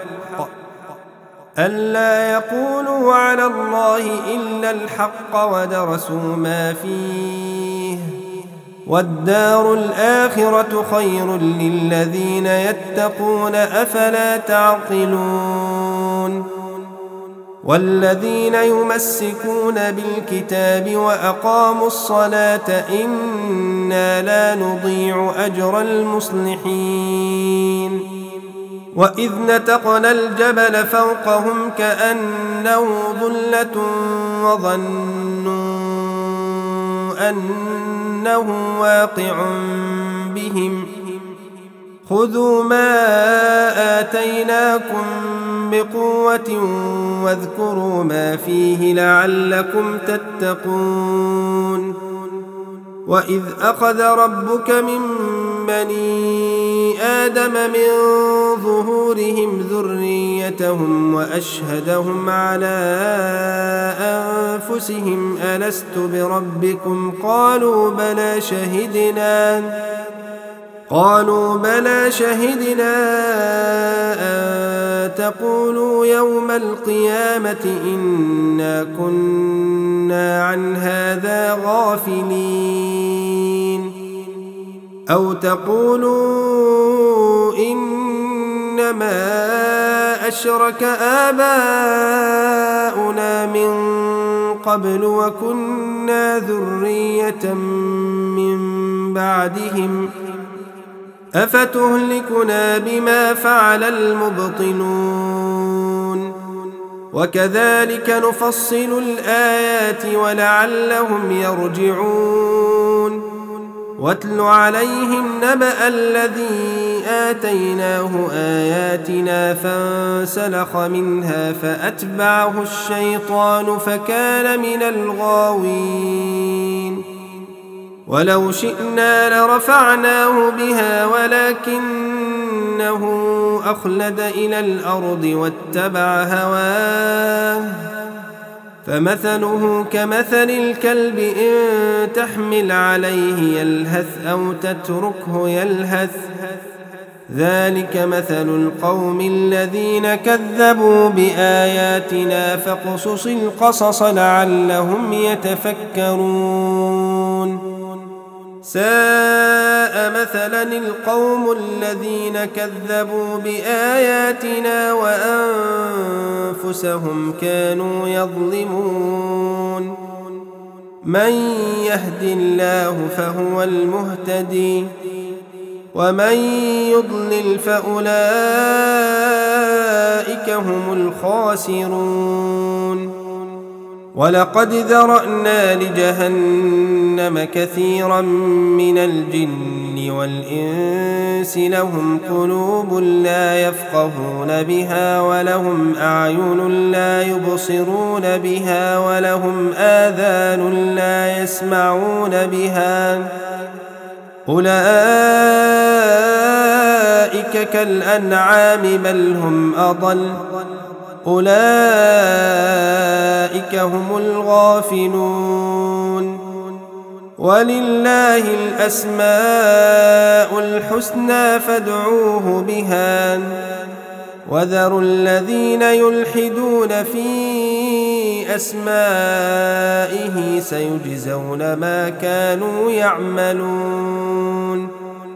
A: ألا يقولوا على الله إلا الحق ودرسوا ما فيه والدار الآخرة خير للذين يتقون أفلا تعقلون والذين يمسكون بالكتاب وأقاموا الصلاة إنا لا نضيع أجر المصلحين وإذ نتقنا الجبل فوقهم كأنه ظلة وظنوا أنه واقع بهم خذوا ما آتيناكم بقوة واذكروا ما فيه لعلكم تتقون وإذ أخذ ربك من بني آدم من ظهورهم ذريتهم وأشهدهم على أنفسهم ألست بربكم قالوا بلى شهدنا قالوا بلى شهدنا أن تقولوا يوم القيامة إنا كنا عن هذا غافلين أو تقولوا إنما أشرك آباؤنا من قبل وكنا ذرية من بعدهم أفتهلكنا بما فعل المبطلون وكذلك نفصل الآيات ولعلهم يرجعون واتل عليهم نبأ الذي آتيناه آياتنا فانسلخ منها فأتبعه الشيطان فكان من الغاوين ولو شئنا لرفعناه بها ولكنه أخلد إلى الأرض واتبع هواه فمثله كمثل الكلب إن تحمل عليه يلهث أو تتركه يلهث ذلك مثل القوم الذين كذبوا بآياتنا فاقصص القصص لعلهم يتفكرون ساء مثلا القوم الذين كذبوا بآياتنا وأنفسهم كانوا يظلمون من يهد الله فهو المهتدي ومن يضلل فأولئك هم الخاسرون ولقد ذرأنا لجهنم كثيرا من الجن والإنس لهم قلوب لا يفقهون بها ولهم أعين لا يبصرون بها ولهم آذان لا يسمعون بها أولئك كالأنعام بل هم أضل أولئك هم الغافلون ولله الأسماء الحسنى فادعوه بها وذروا الذين يلحدون في أسمائه سيجزون ما كانوا يعملون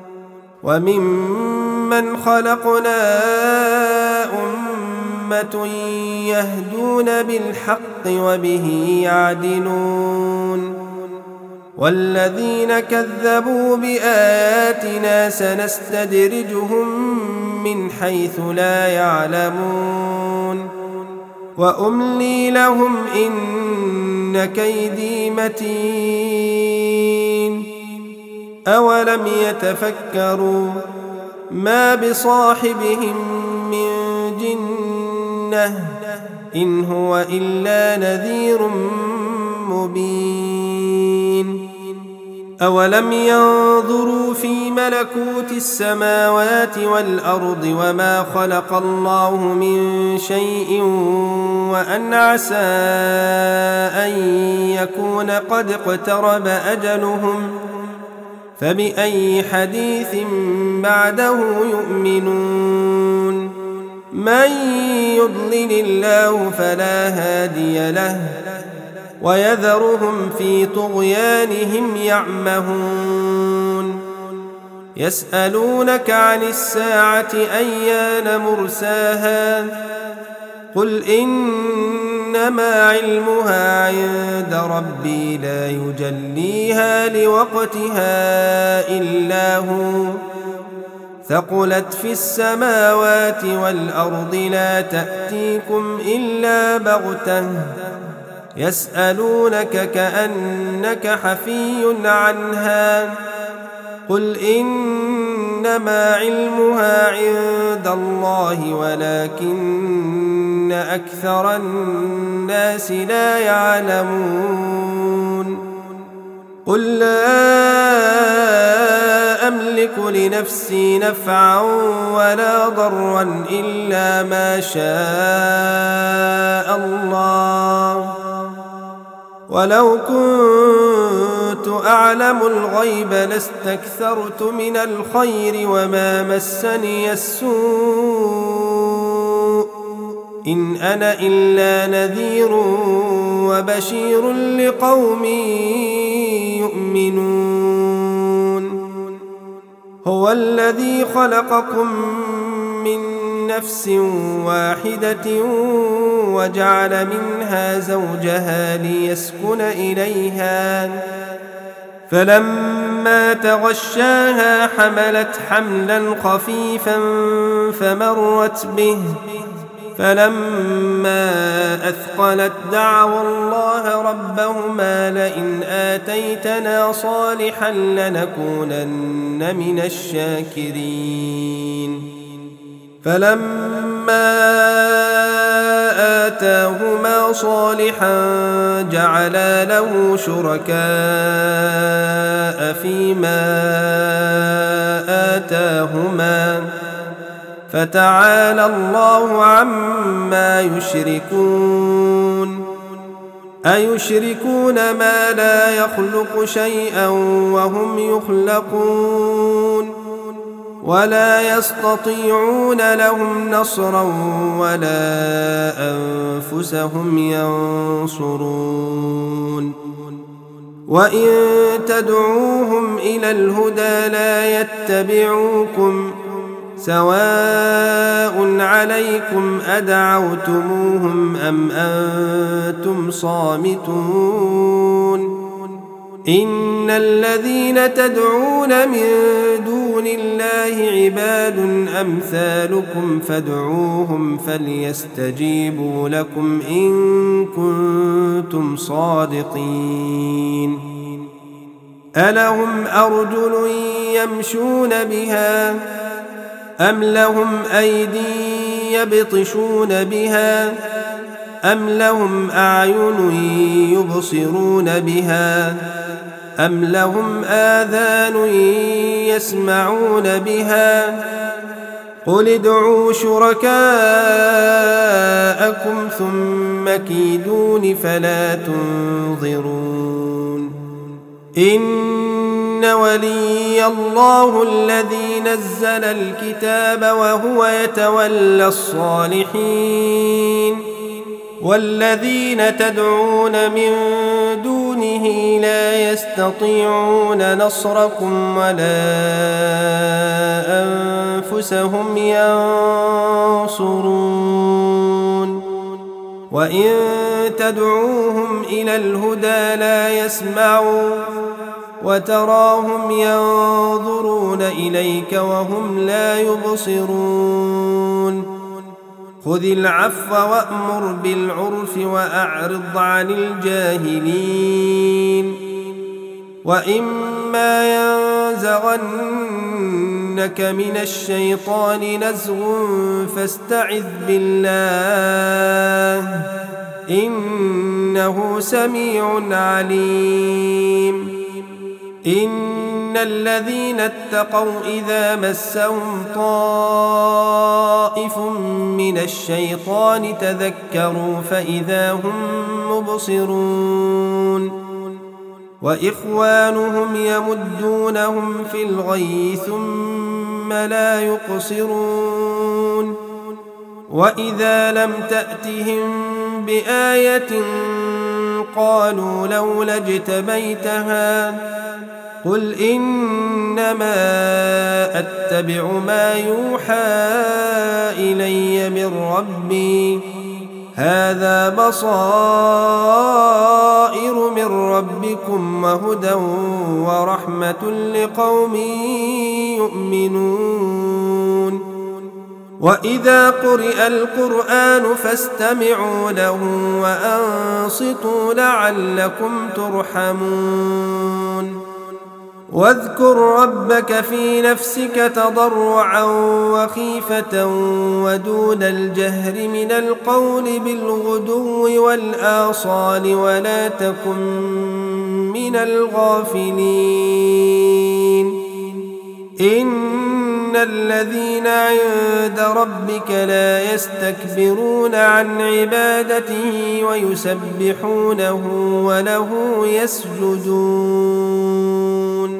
A: وممن خلقنا أمة يهدون بالحق وبه يعدلون والذين كذبوا بآياتنا سنستدرجهم من حيث لا يعلمون وأملي لهم إن كيدي متين أولم يتفكروا ما بصاحبهم من جنة إن هو إلا نذير مبين أولم ينظروا في ملكوت السماوات والأرض وما خلق الله من شيء وأن عسى أن يكون قد اقترب أجلهم فبأي حديث بعده يؤمنون من يضلل الله فلا هادي له ويذرهم في طغيانهم يعمهون يسألونك عن الساعة أيان مرساها قل إنما علمها عند ربي لا يجليها لوقتها إلا هو ثقلت في السماوات والأرض لا تأتيكم إلا بغتة يسألونك كأنك حفي عنها قل إنما علمها عند الله ولكن أكثر الناس لا يعلمون قل لا أملك لنفسي نفعا ولا ضرا إلا ما شاء الله ولو كنت أعلم الغيب لاستكثرت من الخير وما مسني السوء إن أنا إلا نذير وبشير لقوم يؤمنون هو الذي خلقكم من نفس واحدة وجعل منها زوجها ليسكن إليها فلما تغشاها حملت حملا خفيفا فمرت به فلما أثقلت دعوا الله ربهما لئن آتيتنا صالحا لنكونن من الشاكرين فلما آتاهما صالحا جعلا له شركاء فيما آتاهما فتعالى الله عما يشركون أيشركون ما لا يخلق شيئا وهم يخلقون ولا يستطيعون لهم نصرا ولا أنفسهم ينصرون وإن تدعوهم إلى الهدى لا يتبعوكم سواء عليكم أدعوتموهم أم أنتم صامتون إن الذين تدعون من دون الله عباد أمثالكم فادعوهم فليستجيبوا لكم إن كنتم صادقين ألهم أرجل يمشون بها أم لهم أيدي يبطشون بها أم لهم أعين يبصرون بها أم لهم آذان يسمعون بها قل ادعوا شركاءكم ثم كيدون فلا تنظرون إن ولي الله الذي نزل الكتاب وهو يتولى الصالحين والذين تدعون من دونه لا يستطيعون نصركم ولا أنفسهم ينصرون وإن تدعوهم إلى الهدى لا يسمعوا وتراهم ينظرون إليك وهم لا يبصرون خذ العفو وأمر بالعرف وأعرض عن الجاهلين وإما ينزغنك من الشيطان نزغ فاستعذ بالله إنه سميع عليم إن الذين اتقوا إذا مسهم طائف من الشيطان تذكروا فإذا هم مبصرون وإخوانهم يمدونهم في الغي ثم لا يقصرون وإذا لم تأتهم بآية قالوا لولا اجتبيتها قل إنما أتبع ما يوحى إلي من ربي هذا بصائر من ربكم وهدى ورحمة لقوم يؤمنون وإذا قرئ القرآن فاستمعوا له وأنصتوا لعلكم ترحمون واذكر ربك في نفسك تضرعا وخيفة ودون الجهر من القول بالغدو والآصال ولا تكن من الغافلين إن الذين عند ربك لا يستكبرون عن عبادته ويسبحونه وله يسجدون